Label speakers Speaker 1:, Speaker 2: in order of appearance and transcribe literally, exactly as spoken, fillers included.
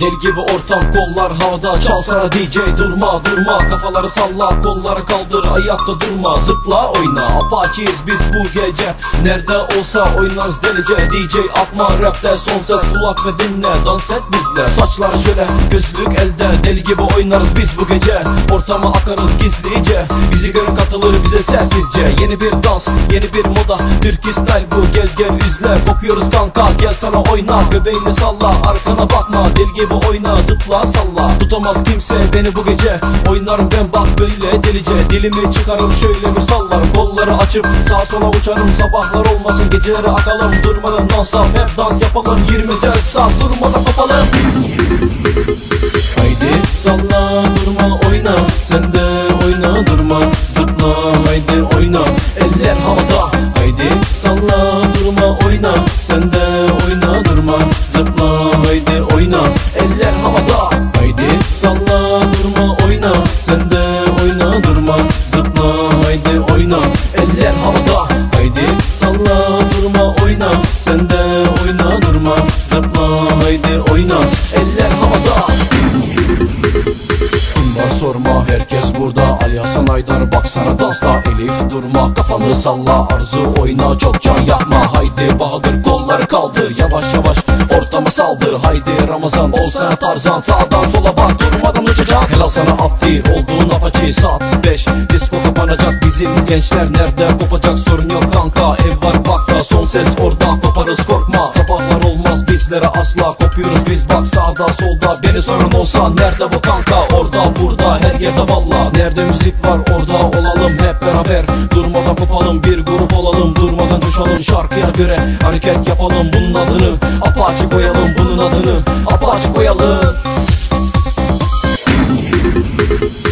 Speaker 1: Deli gibi ortam, kollar havada, çalsana D J, durma durma. Kafaları salla, kolları kaldır, ayakta durma. Zıpla oyna, Apache'yiz biz bu gece. Nerede olsa oynarız delice. D J atma rapte son ses, kulak ve dinle, dans et bizle. Saçlar şöyle, gözlük elde, deli gibi oynarız biz bu gece. Ortama akarız gizlice, bizi görün katılır bize sessizce. Yeni bir dans, yeni bir moda, Türk style bu, gel gel izle. Kopuyoruz kanka, gel sana oyna, göbeğini salla, arkana bakma. Deli gibi oyna, zıpla salla, tutamaz kimse beni bu gece. Oynarım ben bak böyle delice, dilimi çıkarım şöyle bir sallarım. Kolları açıp sağa sola uçarım, sabahlar olmasın geceleri akalım. Durmadan dans stop, hep dans yapalım, yirmi dört saat durmadan kopalım. Haydi salla durma oyna, sen de oyna durma. Zıpla haydi oyna, eller havada. Haydi salla durma oyna, sen de oyna durma. Zıpla haydi oyna, eller havada. Haydi salla durma oyna, sen de oyna durma. Zıpla haydi oyna, eller havada. Haydi salla durma oyna, sen de oyna durma. Zıpla haydi oyna, eller havada. Sorma herkes burada, Ali Hasan Aydar baksana dansta. Elif durma, kafanı salla, Arzu oyna, çok can yapma. Haydi Bahadır kolları kaldır, yavaş yavaş ortamı saldır. Haydi Ramazan olsana Tarzan, sağdan sola bak durmadan uçacak. Helal sana Abdi olduğun Apache, saat beş disco kapanacak. Bizim gençler nerede kopacak, sorun yok kanka, ev var bakta. Son ses orada, koparız korkma, sabahlar olmaz bizlere asla. Kopuyoruz biz bak sağda solda, beni sorun olsa nerede bu kanka? Orada burada her yerde valla, nerede müzik var orada olalım hep beraber. Durmadan kopalım, bir grup olalım, durmadan coşalım. Şarkıya göre hareket yapalım, bunun adını Apache koyalım, bunun adını Apache koyalım.